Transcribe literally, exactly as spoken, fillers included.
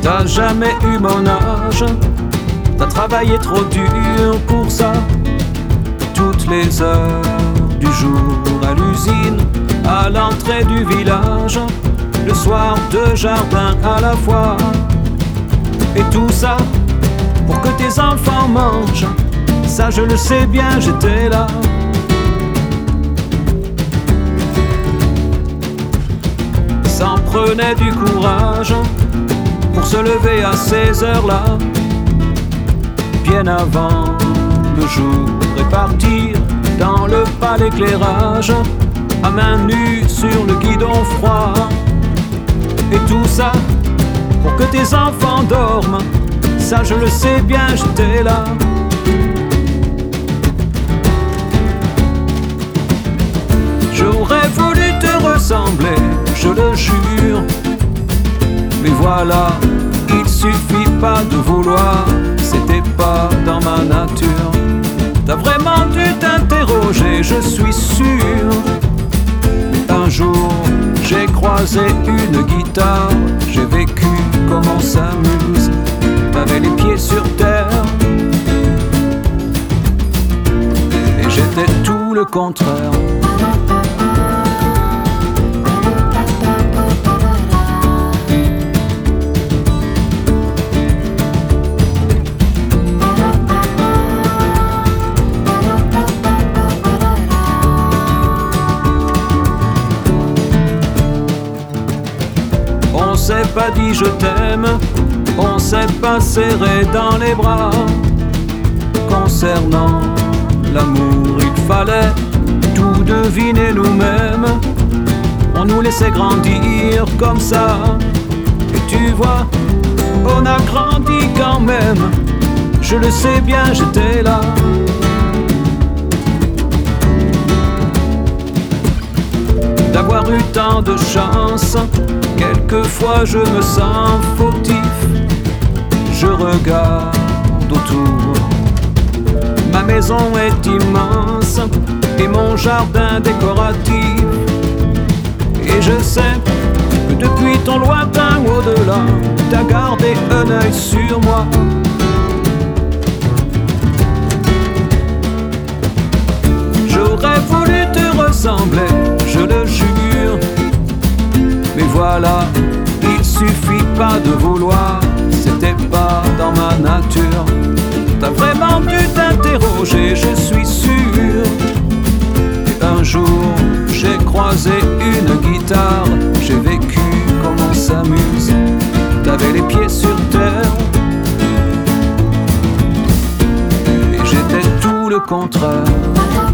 T'as jamais eu mon âge, t'as travaillé trop dur pour ça. Toutes les heures du jour à l'usine, à l'entrée du village, le soir deux jardins à la fois. Et tout ça pour que tes enfants mangent. Ça je le sais bien, j'étais là. Ça en prenait du courage pour se lever à ces heures-là, bien avant le jour, et partir dans le pâle éclairage, à main nue sur le guidon froid. Et tout ça pour que tes enfants dorment. Ça je le sais bien, j'étais là. J'aurais voulu te ressembler, je le jure. Mais voilà, il suffit pas de vouloir, c'était pas dans ma nature. T'as vraiment dû t'interroger, je suis sûr. Un jour, j'ai croisé une guitare, j'ai vécu comme on s'amuse. T'avais les pieds sur terre et j'étais tout le contraire. On s'est pas dit je t'aime, on s'est pas serré dans les bras. Concernant l'amour, il fallait tout deviner nous-mêmes. On nous laissait grandir comme ça. Et tu vois, on a grandi quand même. Je le sais bien, j'étais là. D'avoir eu tant de chance, quelquefois je me sens fautif. Je regarde autour, ma maison est immense et mon jardin décoratif. Et je sais que depuis ton lointain au-delà, t'as gardé un œil sur moi. J'aurais voulu te ressembler, je le jure. Mais voilà, il suffit pas de vouloir, c'était pas dans ma nature. T'as vraiment dû t'interroger, je suis sûr. Et un jour, j'ai croisé une guitare, j'ai vécu comme on s'amuse. T'avais les pieds sur terre et j'étais tout le contraire.